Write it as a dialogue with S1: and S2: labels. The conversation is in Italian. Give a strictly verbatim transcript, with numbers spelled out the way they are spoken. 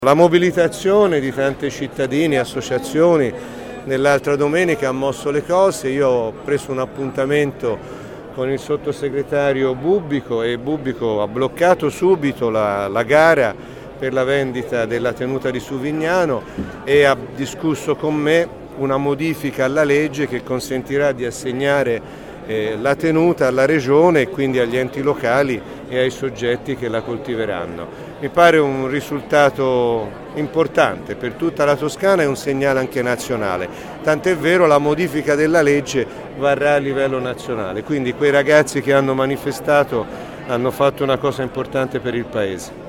S1: La mobilitazione di tanti cittadini e associazioni nell'altra domenica ha mosso le cose. Io ho preso un appuntamento con il sottosegretario Bubbico e Bubbico ha bloccato subito la, la gara per la vendita della tenuta di Suvignano e ha discusso con me una modifica alla legge che consentirà di assegnare eh, la tenuta alla regione e quindi agli enti locali e ai soggetti che la coltiveranno. Mi pare un risultato importante per tutta la Toscana e un segnale anche nazionale, tant'è vero la modifica della legge varrà a livello nazionale, quindi quei ragazzi che hanno manifestato hanno fatto una cosa importante per il Paese.